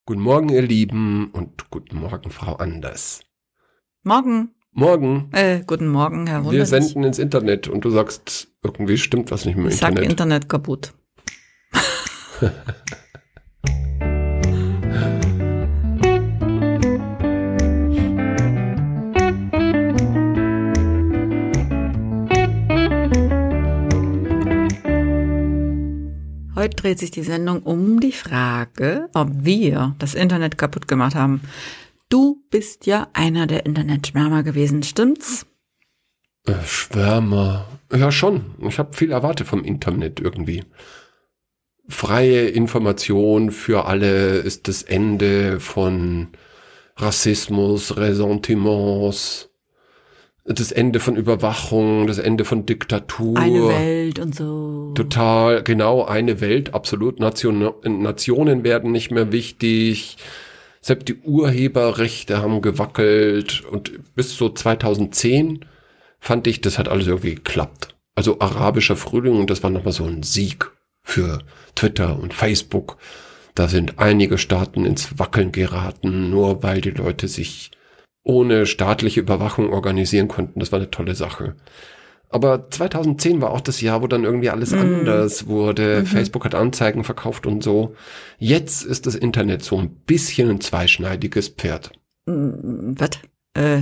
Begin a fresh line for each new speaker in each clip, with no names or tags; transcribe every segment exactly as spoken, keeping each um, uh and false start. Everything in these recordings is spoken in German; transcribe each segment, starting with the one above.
Guten Morgen, ihr Lieben, und guten Morgen, Frau Anders.
Morgen.
Morgen.
Äh, guten Morgen, Herr Wunderlich.
Wir senden ins Internet und du sagst, irgendwie stimmt was nicht mit dem
ich
Internet.
Ich sag Internet kaputt. Heute dreht sich die Sendung um die Frage, ob wir das Internet kaputt gemacht haben. Du bist ja einer der Internetschwärmer gewesen, stimmt's?
Äh, Schwärmer. Ja, schon. Ich habe viel erwartet vom Internet irgendwie. Freie Information für alle ist das Ende von Rassismus, Ressentiments, das Ende von Überwachung, das Ende von Diktatur.
Eine Welt und so.
Total, genau, eine Welt, absolut. Nation, Nationen werden nicht mehr wichtig. Selbst die Urheberrechte haben gewackelt. Und bis so zweitausendzehn fand ich, das hat alles irgendwie geklappt. Also arabischer Frühling, und das war nochmal so ein Sieg für Twitter und Facebook. Da sind einige Staaten ins Wackeln geraten, nur weil die Leute sich ohne staatliche Überwachung organisieren konnten. Das war eine tolle Sache. Aber zweitausendzehn war auch das Jahr, wo dann irgendwie alles mm. anders wurde. Mhm. Facebook hat Anzeigen verkauft und so. Jetzt ist das Internet so ein bisschen ein zweischneidiges Pferd.
Was? Äh.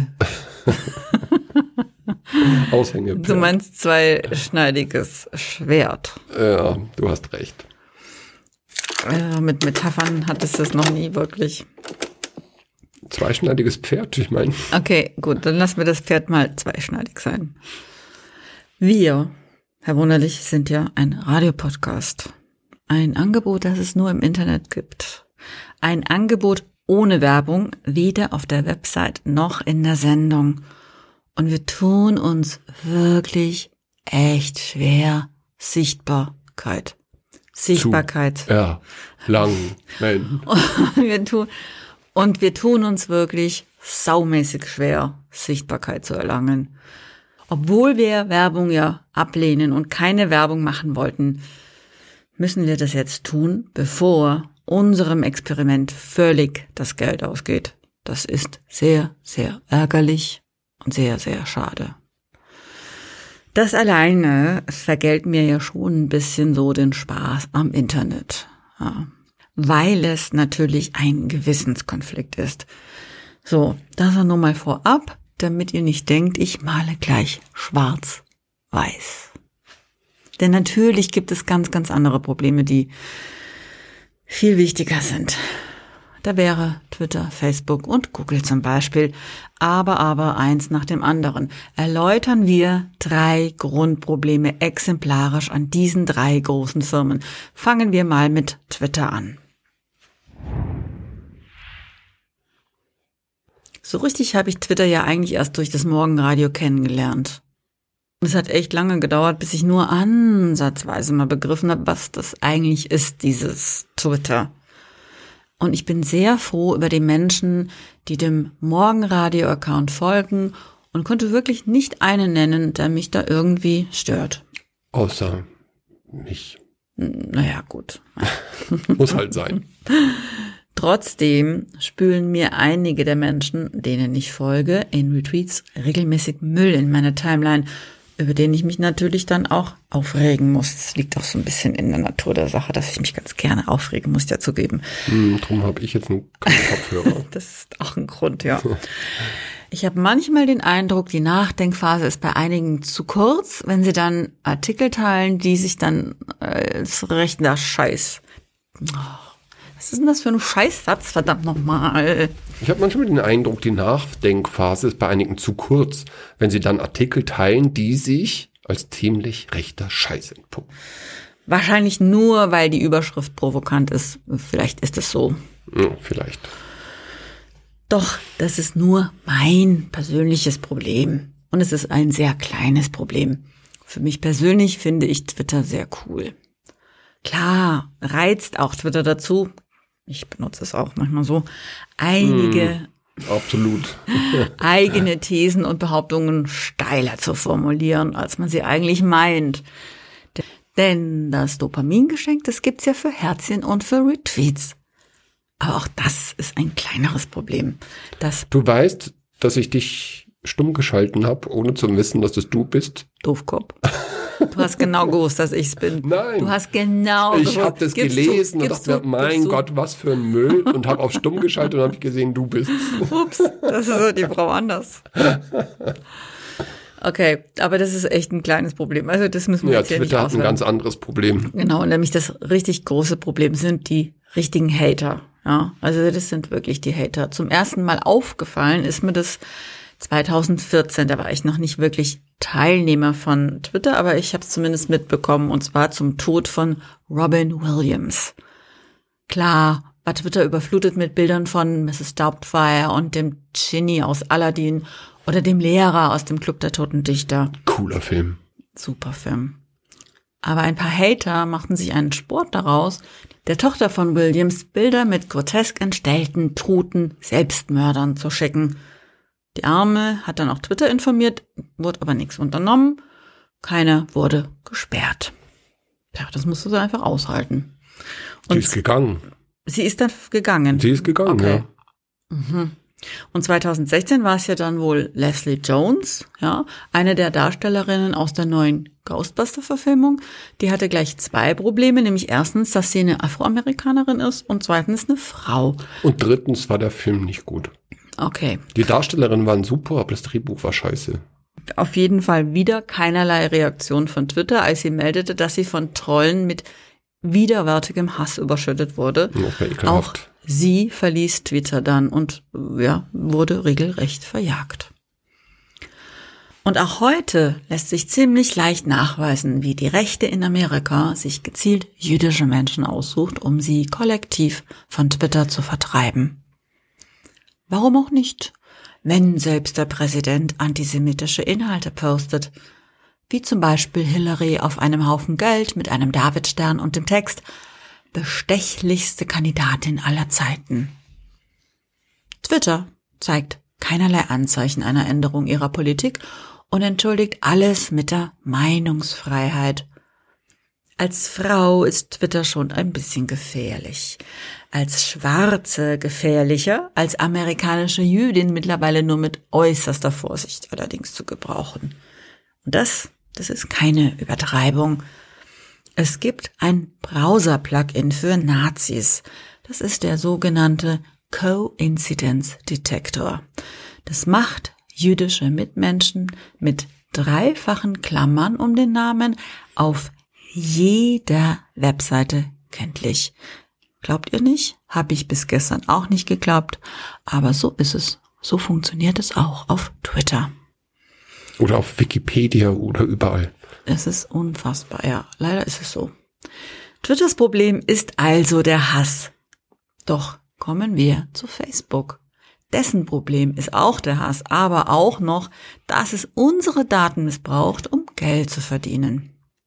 Aushängepferd.
Du meinst zweischneidiges Schwert.
Ja, du hast recht.
Äh, mit Metaphern hattest du es noch nie wirklich.
Zweischneidiges Pferd, ich meine.
Okay, gut, dann lassen wir das Pferd mal zweischneidig sein. Wir, Herr Wunderlich, sind ja ein Radiopodcast. Ein Angebot, das es nur im Internet gibt. Ein Angebot ohne Werbung, weder auf der Website noch in der Sendung. Und wir tun uns wirklich echt schwer. Sichtbarkeit. Sichtbarkeit.
Zu, ja, lang. Nein.
Und wir tun, und wir tun uns wirklich saumäßig schwer, Sichtbarkeit zu erlangen. Obwohl wir Werbung ja ablehnen und keine Werbung machen wollten, müssen wir das jetzt tun, bevor unserem Experiment völlig das Geld ausgeht. Das ist sehr, sehr ärgerlich und sehr, sehr schade. Das alleine vergällt mir ja schon ein bisschen so den Spaß am Internet. Ja. Weil es natürlich ein Gewissenskonflikt ist. So, das nur mal vorab, damit ihr nicht denkt, ich male gleich schwarz-weiß. Denn natürlich gibt es ganz, ganz andere Probleme, die viel wichtiger sind. Da wäre Twitter, Facebook und Google zum Beispiel. Aber, aber eins nach dem anderen. Erläutern wir drei Grundprobleme exemplarisch an diesen drei großen Firmen. Fangen wir mal mit Twitter an. So richtig habe ich Twitter ja eigentlich erst durch das Morgenradio kennengelernt. Es hat echt lange gedauert, bis ich nur ansatzweise mal begriffen habe, was das eigentlich ist, dieses Twitter. Und ich bin sehr froh über die Menschen, die dem Morgenradio-Account folgen und konnte wirklich nicht einen nennen, der mich da irgendwie stört.
Außer mich.
Naja, gut.
Muss halt sein.
Trotzdem spülen mir einige der Menschen, denen ich folge, in Retweets regelmäßig Müll in meine Timeline, über den ich mich natürlich dann auch aufregen muss. Es liegt auch so ein bisschen in der Natur der Sache, dass ich mich ganz gerne aufregen muss, ja zugeben.
Hm, drum habe ich jetzt einen Kopfhörer.
Das ist auch ein Grund, ja. Ich habe manchmal den Eindruck, die Nachdenkphase ist bei einigen zu kurz, wenn sie dann Artikel teilen, die sich dann als rechter Scheiß... Oh. Was ist denn das für ein Scheißsatz, verdammt nochmal?
Ich habe manchmal den Eindruck, die Nachdenkphase ist bei einigen zu kurz, wenn sie dann Artikel teilen, die sich als ziemlich rechter Scheiß entpuppen.
Wahrscheinlich nur, weil die Überschrift provokant ist. Vielleicht ist es so.
Ja, vielleicht.
Doch, das ist nur mein persönliches Problem. Und es ist ein sehr kleines Problem. Für mich persönlich finde ich Twitter sehr cool. Klar, reizt auch Twitter dazu. Ich benutze es auch manchmal so. Einige
mm, absolut.
eigene Thesen und Behauptungen steiler zu formulieren, als man sie eigentlich meint. Denn das Dopamingeschenk, das gibt's ja für Herzchen und für Retweets. Aber auch das ist ein kleineres Problem. Das
Du weißt, dass ich dich stumm geschalten habe, ohne zu wissen, dass es du bist?
Doofkopf. Du hast genau gewusst, dass ich es bin.
Nein.
Du hast genau
Ich
gewusst.
habe das
Gib's
gelesen
zu,
und
gib's
dachte mir,
zu,
mein
gib's zu.
Gott, was für ein Müll. Und habe auf stumm geschaltet und habe ich gesehen, du bist.
Ups, das ist so die Frau anders. Okay, aber das ist echt ein kleines Problem. Also das müssen wir
Ja,
jetzt hier nicht
Twitter hat ein
ausweiten.
ganz anderes Problem.
Genau, nämlich das richtig große Problem sind die richtigen Hater. Ja, also das sind wirklich die Hater. Zum ersten Mal aufgefallen ist mir das zweitausendvierzehn. Da war ich noch nicht wirklich Teilnehmer von Twitter, aber ich habe es zumindest mitbekommen, und zwar zum Tod von Robin Williams. Klar, war Twitter überflutet mit Bildern von Misses Doubtfire und dem Ginny aus Aladdin oder dem Lehrer aus dem Club der Toten Dichter.
Cooler Film.
Super Film. Aber ein paar Hater machten sich einen Sport daraus, der Tochter von Williams Bilder mit grotesk entstellten, toten Selbstmördern zu schicken. Die Arme hat dann auch Twitter informiert, wurde aber nichts unternommen. Keiner wurde gesperrt. Ja, das musste sie einfach aushalten. Und
Sie ist gegangen.
sie ist dann gegangen.
Sie ist gegangen,
Okay.
ja.
Mhm. Und zweitausendsechzehn war es ja dann wohl Leslie Jones, ja, eine der Darstellerinnen aus der neuen Ghostbuster-Verfilmung. Die hatte gleich zwei Probleme, nämlich erstens, dass sie eine Afroamerikanerin ist und zweitens eine Frau.
Und drittens war der Film nicht gut.
Okay.
Die Darstellerinnen waren super, aber das Drehbuch war scheiße.
Auf jeden Fall wieder keinerlei Reaktion von Twitter, als sie meldete, dass sie von Trollen mit widerwärtigem Hass überschüttet wurde.
Ja, das war ekelhaft.
Auch sie verließ Twitter dann und ja, wurde regelrecht verjagt. Und auch heute lässt sich ziemlich leicht nachweisen, wie die Rechte in Amerika sich gezielt jüdische Menschen aussucht, um sie kollektiv von Twitter zu vertreiben. Warum auch nicht, wenn selbst der Präsident antisemitische Inhalte postet, wie zum Beispiel Hillary auf einem Haufen Geld mit einem Davidstern und dem Text bestechlichste Kandidatin aller Zeiten. Twitter zeigt keinerlei Anzeichen einer Änderung ihrer Politik und entschuldigt alles mit der Meinungsfreiheit. Als Frau ist Twitter schon ein bisschen gefährlich. Als Schwarze gefährlicher, als amerikanische Jüdin mittlerweile nur mit äußerster Vorsicht allerdings zu gebrauchen. Und das, das ist keine Übertreibung. Es gibt ein Browser-Plugin für Nazis. Das ist der sogenannte Coincidence Detector. Das macht jüdische Mitmenschen mit dreifachen Klammern um den Namen auf jeder Webseite kenntlich. Glaubt ihr nicht? Habe ich bis gestern auch nicht geglaubt. Aber so ist es. So funktioniert es auch auf Twitter.
Oder auf Wikipedia oder überall.
Es ist unfassbar, ja. Leider ist es so. Twitters Problem ist also der Hass. Doch kommen wir zu Facebook. Dessen Problem ist auch der Hass, aber auch noch, dass es unsere Daten missbraucht, um Geld zu verdienen.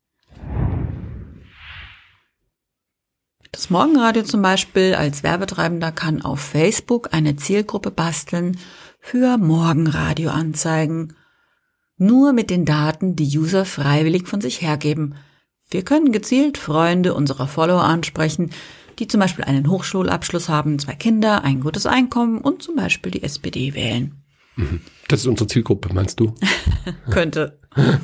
Das Morgenradio zum Beispiel als Werbetreibender kann auf Facebook eine Zielgruppe basteln für Morgenradioanzeigen. Nur mit den Daten, die User freiwillig von sich hergeben. Wir können gezielt Freunde unserer Follower ansprechen, die zum Beispiel einen Hochschulabschluss haben, zwei Kinder, ein gutes Einkommen und zum Beispiel die S P D wählen.
Das ist unsere Zielgruppe, meinst du?
Könnte.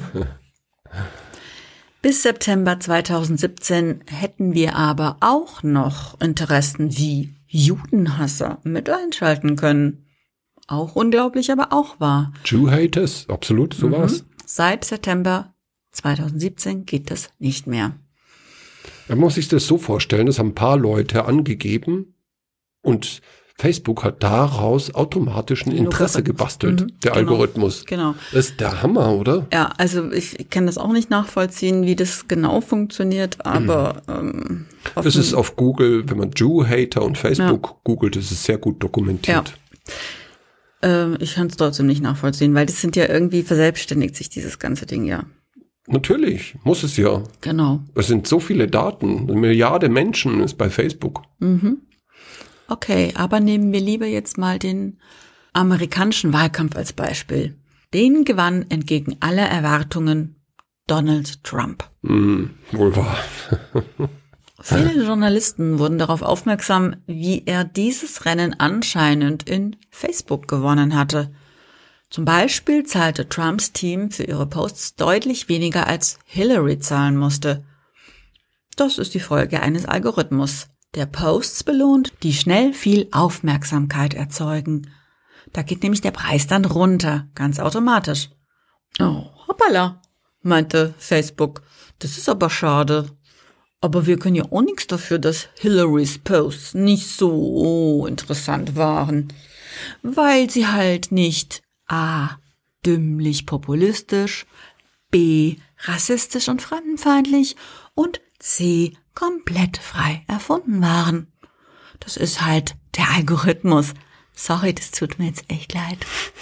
Bis September zweitausendsiebzehn hätten wir aber auch noch Interessen wie Judenhasser mit einschalten können. Auch unglaublich, aber auch wahr.
Jew-Haters, absolut, so war's.
Mhm. Seit September zweitausendsiebzehn geht das nicht mehr.
Man muss sich das so vorstellen, das haben ein paar Leute angegeben und Facebook hat daraus automatisch ein Interesse gebastelt,
Mhm,
der
genau,
Algorithmus.
Genau.
Das ist der Hammer, oder?
Ja, also ich kann das auch nicht nachvollziehen, wie das genau funktioniert, aber ähm,
Das ist auf Google, wenn man Jew-Hater und Facebook ja. googelt, ist es sehr gut dokumentiert.
Ja. Ähm, ich kann es trotzdem nicht nachvollziehen, weil das sind ja irgendwie verselbstständigt sich dieses ganze Ding ja.
Natürlich, muss es ja.
Genau.
Es sind so viele Daten, eine Milliarde Menschen ist bei Facebook.
Mhm. Okay, aber nehmen wir lieber jetzt mal den amerikanischen Wahlkampf als Beispiel. Den gewann entgegen aller Erwartungen Donald Trump.
Mm, wohl wahr.
Viele Journalisten wurden darauf aufmerksam, wie er dieses Rennen anscheinend in Facebook gewonnen hatte. Zum Beispiel zahlte Trumps Team für ihre Posts deutlich weniger als Hillary zahlen musste. Das ist die Folge eines Algorithmus, der Posts belohnt, die schnell viel Aufmerksamkeit erzeugen. Da geht nämlich der Preis dann runter, ganz automatisch. Oh, hoppala, meinte Facebook. Das ist aber schade. Aber wir können ja auch nichts dafür, dass Hillarys Posts nicht so interessant waren. Weil sie halt nicht A. dümmlich populistisch, B. rassistisch und fremdenfeindlich und C. komplett frei erfunden waren. Das ist halt der Algorithmus. Sorry, das tut mir jetzt echt leid.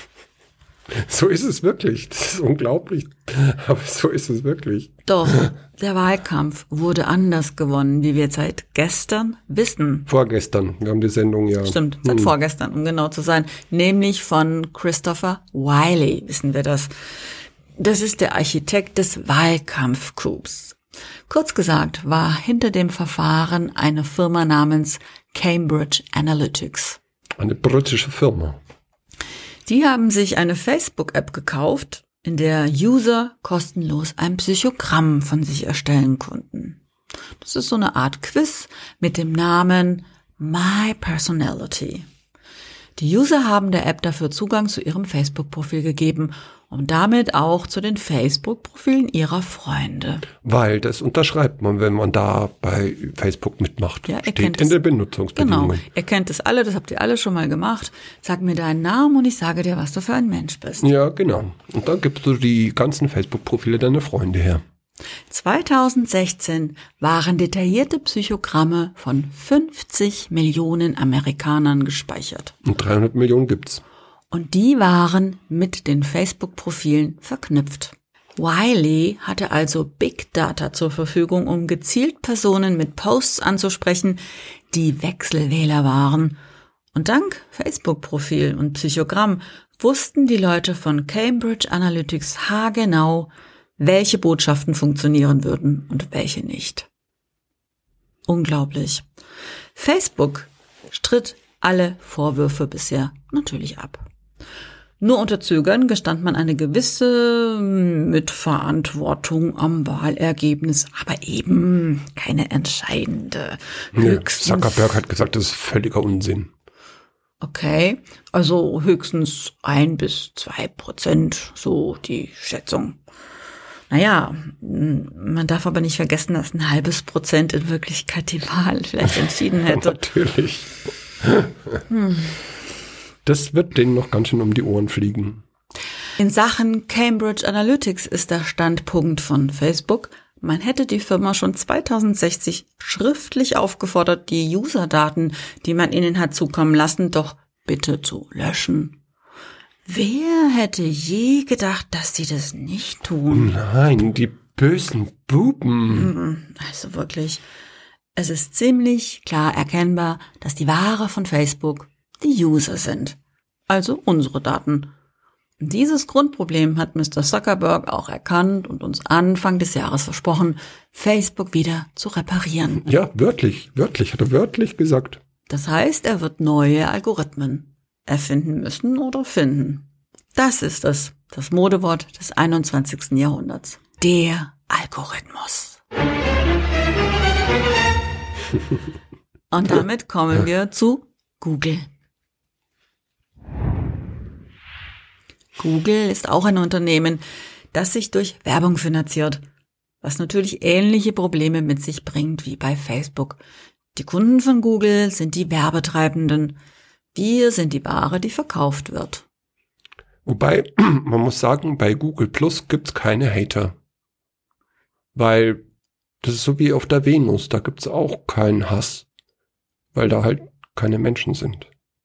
So ist es wirklich. Das ist unglaublich. Aber so ist es wirklich.
Doch, der Wahlkampf wurde anders gewonnen, wie wir seit gestern wissen.
Vorgestern. Wir haben die Sendung ja.
Stimmt, seit hm. vorgestern, um genau zu sein. Nämlich von Christopher Wiley, wissen wir das. Das ist der Architekt des Wahlkampfcoups. Kurz gesagt war hinter dem Verfahren eine Firma namens Cambridge Analytics.
Eine britische Firma.
Die haben sich eine Facebook-App gekauft, in der User kostenlos ein Psychogramm von sich erstellen konnten. Das ist so eine Art Quiz mit dem Namen My Personality. Die User haben der App dafür Zugang zu ihrem Facebook-Profil gegeben und damit auch zu den Facebook-Profilen ihrer Freunde.
Weil das unterschreibt man, wenn man da bei Facebook mitmacht.
Ja,
steht in der Benutzungsbedingungen.
Genau, ihr kennt das alle, das habt ihr alle schon mal gemacht. Sag mir deinen Namen und ich sage dir, was du für ein Mensch bist.
Ja, genau. Und dann gibst du die ganzen Facebook-Profile deiner Freunde her.
zweitausendsechzehn waren detaillierte Psychogramme von fünfzig Millionen Amerikanern gespeichert.
Und dreihundert Millionen gibt's.
Und die waren mit den Facebook-Profilen verknüpft. Wiley hatte also Big Data zur Verfügung, um gezielt Personen mit Posts anzusprechen, die Wechselwähler waren. Und dank Facebook-Profil und Psychogramm wussten die Leute von Cambridge Analytics haargenau, welche Botschaften funktionieren würden und welche nicht. Unglaublich. Facebook stritt alle Vorwürfe bisher natürlich ab. Nur unter Zögern gestand man eine gewisse Mitverantwortung am Wahlergebnis, aber eben keine entscheidende.
Nee, Zuckerberg hat gesagt, das ist völliger Unsinn.
Okay, also höchstens ein bis zwei Prozent, so die Schätzung. Naja, man darf aber nicht vergessen, dass ein halbes Prozent in Wirklichkeit die Wahl vielleicht entschieden hätte.
Natürlich. Hm. Das wird denen noch ganz schön um die Ohren fliegen.
In Sachen Cambridge Analytics ist der Standpunkt von Facebook, man hätte die Firma schon zweitausendsechzig schriftlich aufgefordert, die Userdaten, die man ihnen hat zukommen lassen, doch bitte zu löschen. Wer hätte je gedacht, dass sie das nicht tun?
Nein, die bösen Buben.
Also wirklich, es ist ziemlich klar erkennbar, dass die Ware von Facebook die User sind, also unsere Daten. Und dieses Grundproblem hat Mister Zuckerberg auch erkannt und uns Anfang des Jahres versprochen, Facebook wieder zu reparieren.
Ja, wörtlich, wörtlich, hat er wörtlich gesagt.
Das heißt, er wird neue Algorithmen erfinden müssen oder finden. Das ist es, das Modewort des einundzwanzigsten Jahrhunderts. Der Algorithmus. Und damit kommen wir zu Google. Google ist auch ein Unternehmen, das sich durch Werbung finanziert, was natürlich ähnliche Probleme mit sich bringt wie bei Facebook. Die Kunden von Google sind die Werbetreibenden. Wir sind die Ware, die verkauft wird.
Wobei, man muss sagen, bei Google Plus gibt's keine Hater. Weil das ist so wie auf der Venus, da gibt's auch keinen Hass. Weil da halt keine Menschen sind.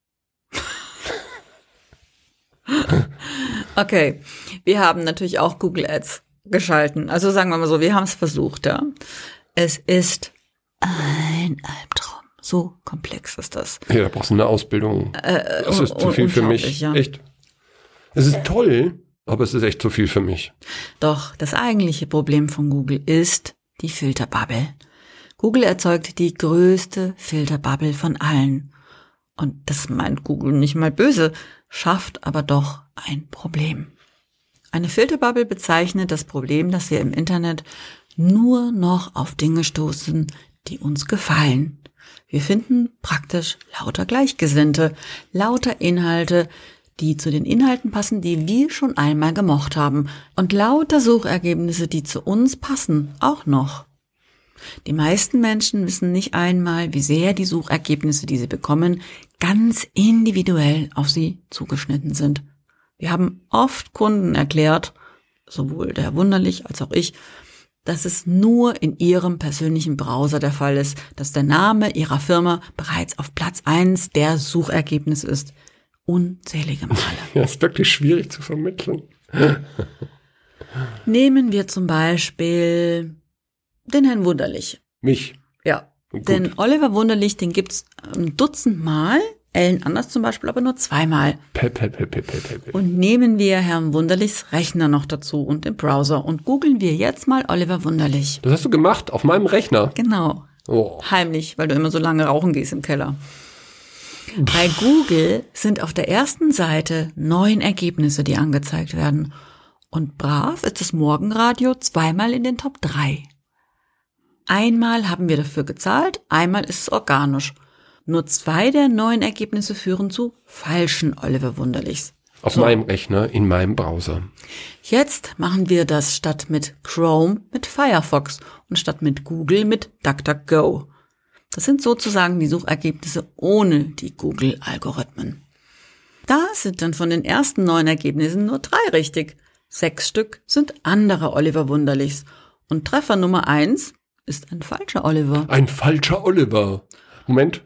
Okay, wir haben natürlich auch Google Ads geschalten. Also sagen wir mal so, wir haben es versucht, ja. Es ist ein Albtraum. So komplex ist das.
Ja, da brauchst du eine Ausbildung.
Äh,
das ist zu viel für mich. Ja. Echt. Es ist toll, aber es ist echt zu viel für mich.
Doch das eigentliche Problem von Google ist die Filterbubble. Google erzeugt die größte Filterbubble von allen. Und das meint Google nicht mal böse, schafft aber doch ein Problem. Eine Filterbubble bezeichnet das Problem, dass wir im Internet nur noch auf Dinge stoßen, die uns gefallen. Wir finden praktisch lauter Gleichgesinnte, lauter Inhalte, die zu den Inhalten passen, die wir schon einmal gemocht haben, und lauter Suchergebnisse, die zu uns passen, auch noch. Die meisten Menschen wissen nicht einmal, wie sehr die Suchergebnisse, die sie bekommen, ganz individuell auf sie zugeschnitten sind. Wir haben oft Kunden erklärt, sowohl der Herr Wunderlich als auch ich, dass es nur in ihrem persönlichen Browser der Fall ist, dass der Name ihrer Firma bereits auf Platz eins der Suchergebnisse ist. Unzählige Male.
Ja, ist wirklich schwierig zu vermitteln.
Nehmen wir zum Beispiel den Herrn Wunderlich.
Mich?
Ja, denn Oliver Wunderlich, den gibt's ein Dutzend Mal, Ellen Anders zum Beispiel aber nur zweimal.
Pe, pe, pe, pe, pe, pe.
Und nehmen wir Herrn Wunderlichs Rechner noch dazu und den Browser und googeln wir jetzt mal Oliver Wunderlich.
Das hast du gemacht, auf meinem Rechner?
Genau.
Oh.
Heimlich, weil du immer so lange rauchen gehst im Keller. Bei Google sind auf der ersten Seite neun Ergebnisse, die angezeigt werden. Und brav ist das Morgenradio zweimal in den Top drei. Einmal haben wir dafür gezahlt, einmal ist es organisch. Nur zwei der neun Ergebnisse führen zu falschen Oliver Wunderlichs.
Auf
so.
meinem Rechner, in meinem Browser.
Jetzt machen wir das statt mit Chrome mit Firefox und statt mit Google mit DuckDuckGo. Das sind sozusagen die Suchergebnisse ohne die Google-Algorithmen. Da sind dann von den ersten neun Ergebnissen nur drei richtig. Sechs Stück sind andere Oliver Wunderlichs. Und Treffer Nummer eins ist ein falscher Oliver.
Ein falscher Oliver. Moment.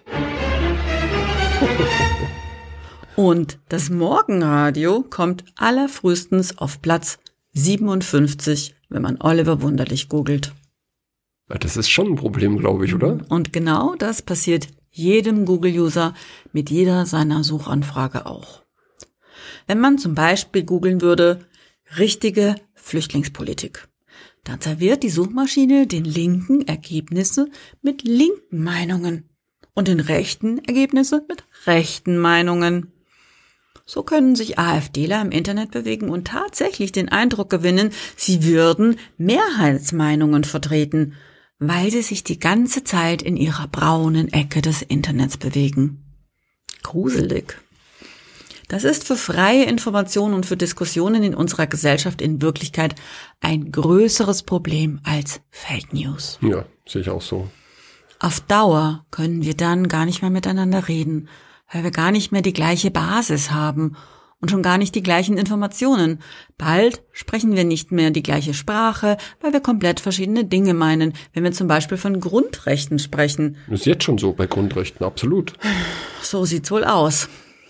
Und das Morgenradio kommt allerfrühestens auf Platz siebenundfünfzig, wenn man Oliver Wunderlich googelt.
Das ist schon ein Problem, glaube ich, oder?
Und genau das passiert jedem Google-User mit jeder seiner Suchanfrage auch. Wenn man zum Beispiel googeln würde, richtige Flüchtlingspolitik, dann serviert die Suchmaschine den linken Ergebnisse mit linken Meinungen und den rechten Ergebnisse mit rechten Meinungen. So können sich AfDler im Internet bewegen und tatsächlich den Eindruck gewinnen, sie würden Mehrheitsmeinungen vertreten, weil sie sich die ganze Zeit in ihrer braunen Ecke des Internets bewegen. Gruselig. Das ist für freie Information und für Diskussionen in unserer Gesellschaft in Wirklichkeit ein größeres Problem als Fake News.
Ja, sehe ich auch so.
Auf Dauer können wir dann gar nicht mehr miteinander reden, weil wir gar nicht mehr die gleiche Basis haben und schon gar nicht die gleichen Informationen. Bald sprechen wir nicht mehr die gleiche Sprache, weil wir komplett verschiedene Dinge meinen, wenn wir zum Beispiel von Grundrechten sprechen.
Das ist jetzt schon so bei Grundrechten, absolut.
So sieht's wohl aus.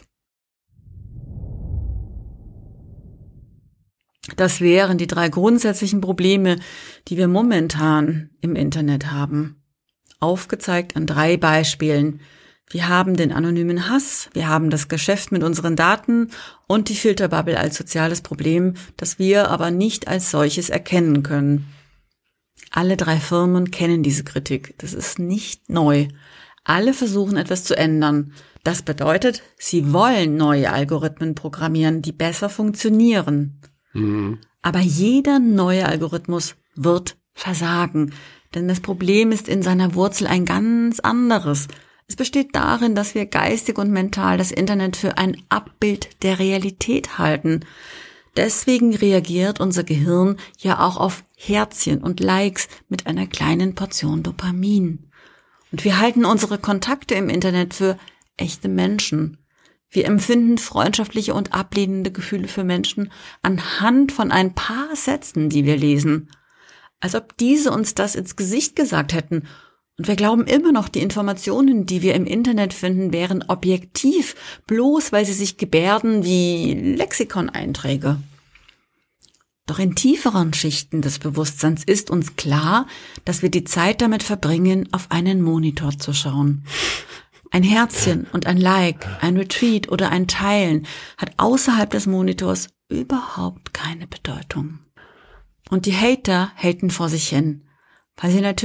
Das wären die drei grundsätzlichen Probleme, die wir momentan im Internet haben. Aufgezeigt an drei Beispielen. Wir haben den anonymen Hass, wir haben das Geschäft mit unseren Daten und die Filterbubble als soziales Problem, das wir aber nicht als solches erkennen können. Alle drei Firmen kennen diese Kritik. Das ist nicht neu. Alle versuchen etwas zu ändern. Das bedeutet, sie wollen neue Algorithmen programmieren, die besser funktionieren. Mhm. Aber jeder neue Algorithmus wird versagen, denn das Problem ist in seiner Wurzel ein ganz anderes. Es besteht darin, dass wir geistig und mental das Internet für ein Abbild der Realität halten. Deswegen reagiert unser Gehirn ja auch auf Herzchen und Likes mit einer kleinen Portion Dopamin. Und wir halten unsere Kontakte im Internet für echte Menschen. Wir empfinden freundschaftliche und ablehnende Gefühle für Menschen anhand von ein paar Sätzen, die wir lesen. Als ob diese uns das ins Gesicht gesagt hätten. Und wir glauben immer noch, die Informationen, die wir im Internet finden, wären objektiv, bloß weil sie sich gebärden wie Lexikoneinträge. Doch in tieferen Schichten des Bewusstseins ist uns klar, dass wir die Zeit damit verbringen, auf einen Monitor zu schauen. Ein Herzchen und ein Like, ein Retweet oder ein Teilen hat außerhalb des Monitors überhaupt keine Bedeutung. Und die Hater haten vor sich hin, weil sie natürlich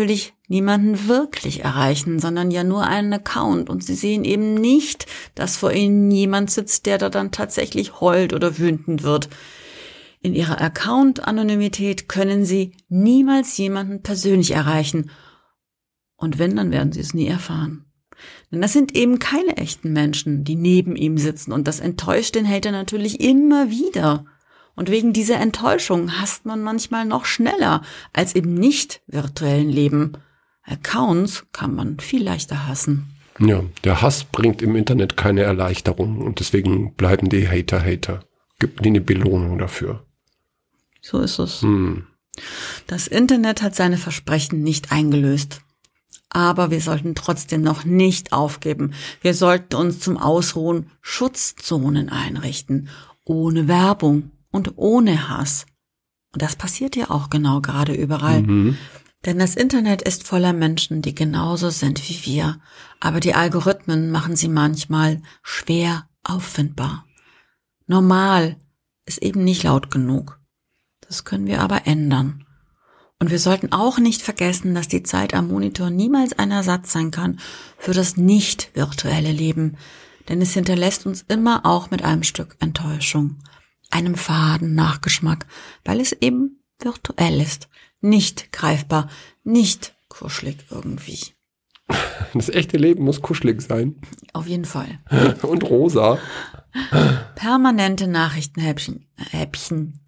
niemanden wirklich erreichen, sondern ja nur einen Account. Und sie sehen eben nicht, dass vor ihnen jemand sitzt, der da dann tatsächlich heult oder wütend wird. In ihrer Account-Anonymität können sie niemals jemanden persönlich erreichen. Und wenn, dann werden sie es nie erfahren. Denn das sind eben keine echten Menschen, die neben ihm sitzen. Und das enttäuscht den Hater natürlich immer wieder. Und wegen dieser Enttäuschung hasst man manchmal noch schneller als im nicht virtuellen Leben. Accounts kann man viel leichter hassen.
Ja, der Hass bringt im Internet keine Erleichterung und deswegen bleiben die Hater Hater. Gibt nie eine Belohnung dafür.
So ist es.
Hm.
Das Internet hat seine Versprechen nicht eingelöst. Aber wir sollten trotzdem noch nicht aufgeben. Wir sollten uns zum Ausruhen Schutzzonen einrichten. Ohne Werbung und ohne Hass. Und das passiert ja auch genau gerade überall.
Mhm.
Denn das Internet ist voller Menschen, die genauso sind wie wir. Aber die Algorithmen machen sie manchmal schwer auffindbar. Normal ist eben nicht laut genug. Das können wir aber ändern. Und wir sollten auch nicht vergessen, dass die Zeit am Monitor niemals ein Ersatz sein kann für das nicht virtuelle Leben. Denn es hinterlässt uns immer auch mit einem Stück Enttäuschung, einem faden Nachgeschmack, weil es eben virtuell ist. Nicht greifbar, nicht kuschelig irgendwie.
Das echte Leben muss kuschelig sein.
Auf jeden Fall.
Und rosa.
Permanente Nachrichtenhäppchen, Häppchen,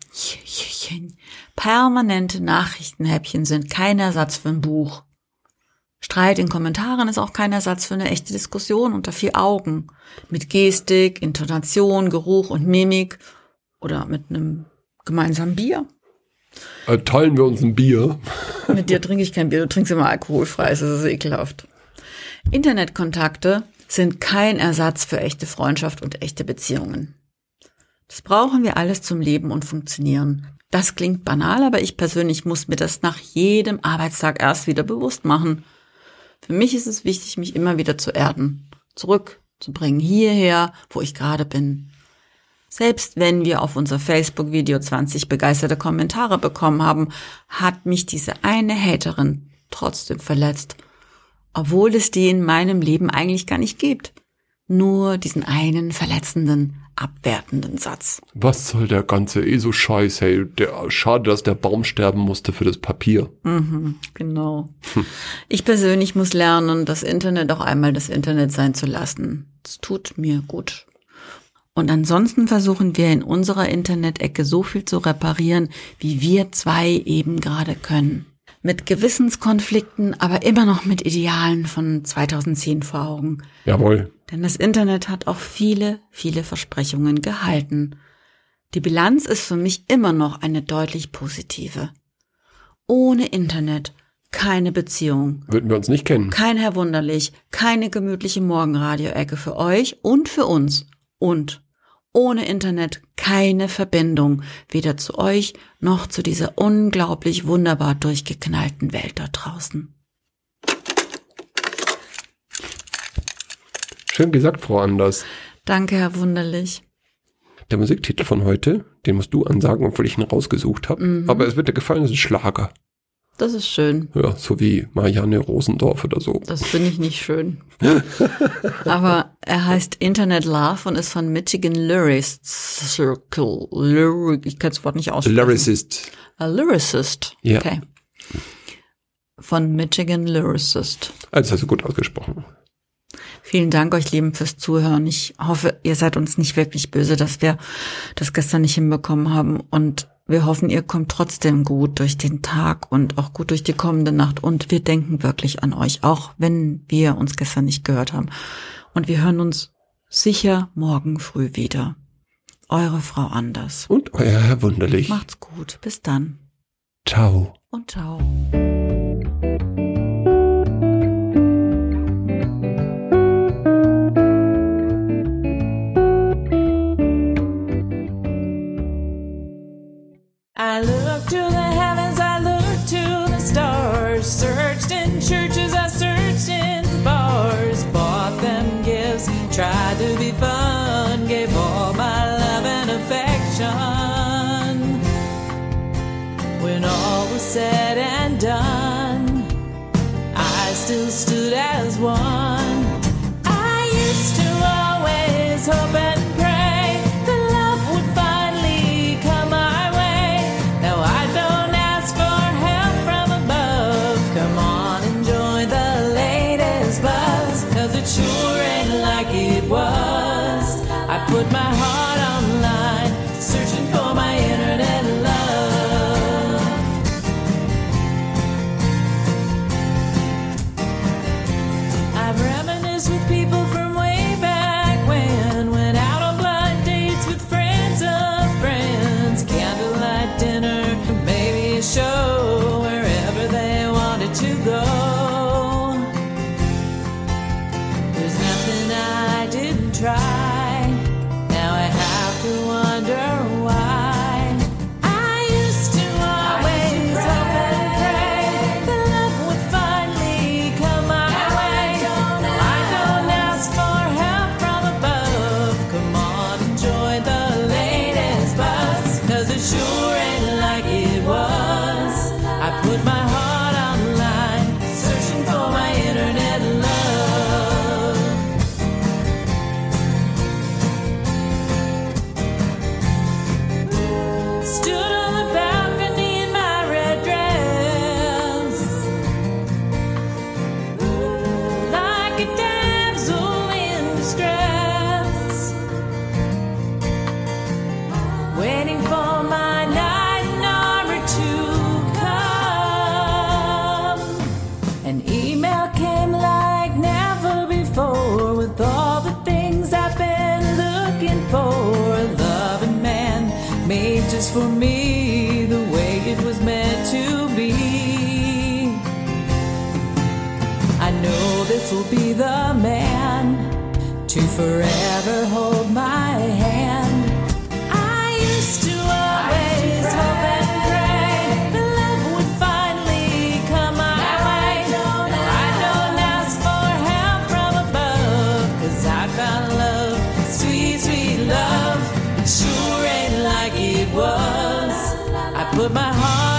permanente Nachrichtenhäppchen sind kein Ersatz für ein Buch. Streit in Kommentaren ist auch kein Ersatz für eine echte Diskussion unter vier Augen. Mit Gestik, Intonation, Geruch und Mimik oder mit einem gemeinsamen Bier.
Äh, teilen wir uns ein Bier.
Mit dir trinke ich kein Bier, du trinkst immer alkoholfrei, das ist ekelhaft. Internetkontakte sind kein Ersatz für echte Freundschaft und echte Beziehungen. Das brauchen wir alles zum Leben und Funktionieren. Das klingt banal, aber ich persönlich muss mir das nach jedem Arbeitstag erst wieder bewusst machen. Für mich ist es wichtig, mich immer wieder zu erden, zurückzubringen hierher, wo ich gerade bin. Selbst wenn wir auf unser Facebook-Video zwanzig begeisterte Kommentare bekommen haben, hat mich diese eine Haterin trotzdem verletzt. Obwohl es die in meinem Leben eigentlich gar nicht gibt. Nur diesen einen verletzenden, abwertenden Satz.
Was soll der ganze ESO-Scheiß, hey? Der, schade, dass der Baum sterben musste für das Papier.
Mhm, genau. Hm. Ich persönlich muss lernen, das Internet auch einmal das Internet sein zu lassen. Das tut mir gut. Und ansonsten versuchen wir in unserer Internet-Ecke so viel zu reparieren, wie wir zwei eben gerade können. Mit Gewissenskonflikten, aber immer noch mit Idealen von zweitausendzehn vor Augen.
Jawohl.
Denn das Internet hat auch viele, viele Versprechungen gehalten. Die Bilanz ist für mich immer noch eine deutlich positive. Ohne Internet keine Beziehung.
Würden wir uns nicht kennen.
Kein Herr Wunderlich, keine gemütliche Morgenradio-Ecke für euch und für uns. Und ohne Internet keine Verbindung, weder zu euch noch zu dieser unglaublich wunderbar durchgeknallten Welt da draußen.
Schön gesagt, Frau Anders.
Danke, Herr Wunderlich.
Der Musiktitel von heute, den musst du ansagen, obwohl ich ihn rausgesucht habe. Mhm. Aber es wird dir gefallen, es ist Schlager.
Das ist schön.
Ja, so wie Marianne Rosendorf oder so.
Das finde ich nicht schön. Aber er heißt Internet Love und ist von Michigan Lyricist Circle. Lyric, ich kann das Wort nicht aussprechen.
Lyricist.
A Lyricist.
Ja.
Okay. Von Michigan Lyricist.
Also hast du gut ausgesprochen.
Vielen Dank euch Lieben fürs Zuhören. Ich hoffe, ihr seid uns nicht wirklich böse, dass wir das gestern nicht hinbekommen haben. Und wir hoffen, ihr kommt trotzdem gut durch den Tag und auch gut durch die kommende Nacht. Und wir denken wirklich an euch, auch wenn wir uns gestern nicht gehört haben. Und wir hören uns sicher morgen früh wieder. Eure Frau Anders.
Und euer Herr Wunderlich.
Macht's gut. Bis dann.
Ciao.
Und ciao.
I look to the heavens, I look to the stars, searched in churches, I searched in bars, bought them gifts, tried to be fun, gave all my love and affection. When all was said and done, still stood as one. I used to always hope and pray that love would finally come my way. Now I don't ask for help from above. Come on and join the latest buzz, 'cause it sure ain't like it was. I put my heart online, searching for my internet love. I've reminisced with people from way back when, went out on blind dates with friends of friends, candlelight dinner, maybe a show, wherever they wanted to go. There's nothing I didn't try. Now I have to wonder why. I used to always hope and pray that love would finally come my way. I don't ask for help from above. Come on and join the latest buzz, 'cause it sure ain't like it was. I put my heart online, searching for my internet love. Stood on the balcony in my red dress, like a damsel in distress, waiting for my knight in armor to come. An email came like never before, with all the things I've been looking for. A loving man made just for me, the way it was meant to be. I know this will be the man to forever hold my hand. I used to always hope and pray that love would finally come my way. I don't ask for help from above, 'cause I found love, sweet, sweet love. It sure ain't like it was. I put my heart